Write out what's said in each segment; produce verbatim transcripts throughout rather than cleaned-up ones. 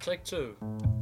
Take two.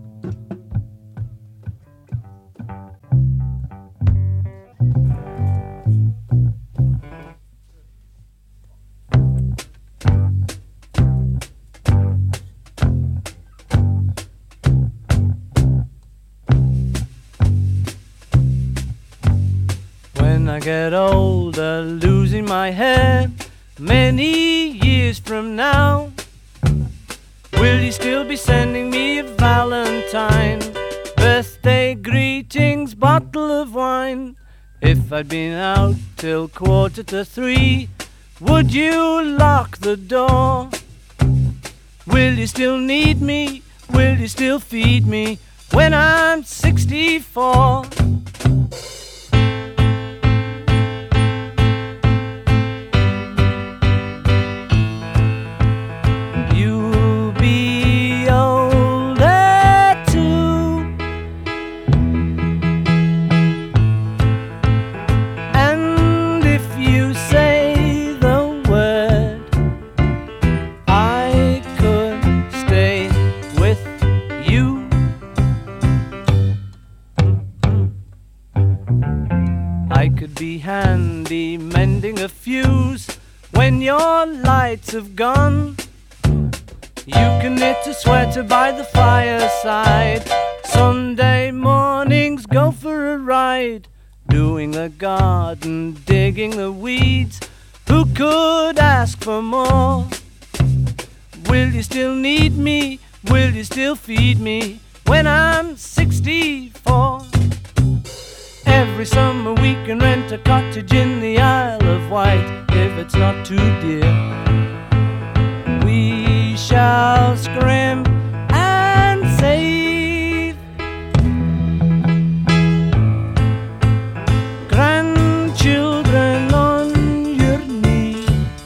When I get older, losing my head, many years from now, will you still be sending me a valentine, birthday greetings, bottle of wine? If I'd been out till quarter to three, would you lock the door? Will you still need me? Will you still feed me when I'm sixty-four? I could be handy mending a fuse when your lights have gone. You can knit a sweater by the fireside, Sunday mornings go for a ride, doing the garden, digging the weeds. Who could ask for more? Will you still need me? Will you still feed me when I'm sixty-four? Every summer we can rent a cottage in the Isle of Wight, if it's not too dear. We shall scrimp and save. Grandchildren on your knee,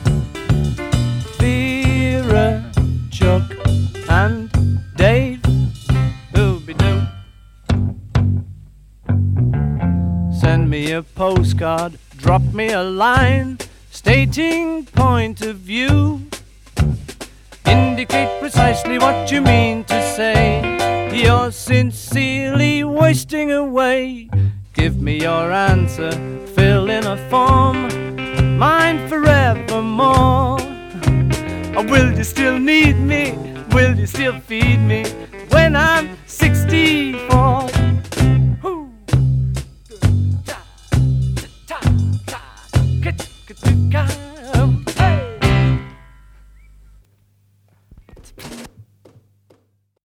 Vera, Chuck and Dave. Ooby-doo. Send me a postcard, drop me a line, stating point of view. Indicate precisely what you mean to say. You're sincerely wasting away. Give me your answer, fill in a form, mine forevermore. Or will you still need me? Will you still feed me